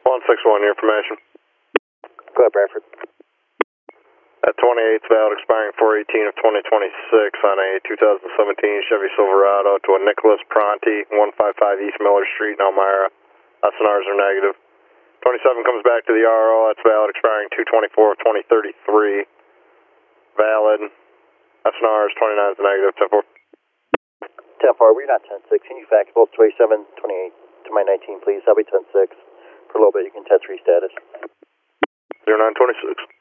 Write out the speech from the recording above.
161, your information. Go ahead, Bradford. At 28, valid expiring 4/18 of 2026 on a 2017 Chevy Silverado to a Nicholas Pronti, 155 East Miller Street in Elmira. SNRs are negative. 27 comes back to the RO, that's valid expiring 2/24 of 2033. Valid. SNRs 29 is negative. 10-4. 10-4, we're not 10-6. Can you fax both 27, 28 to my 19, please? I'll be 10-6. For a little bit, you can test restatus. 0926.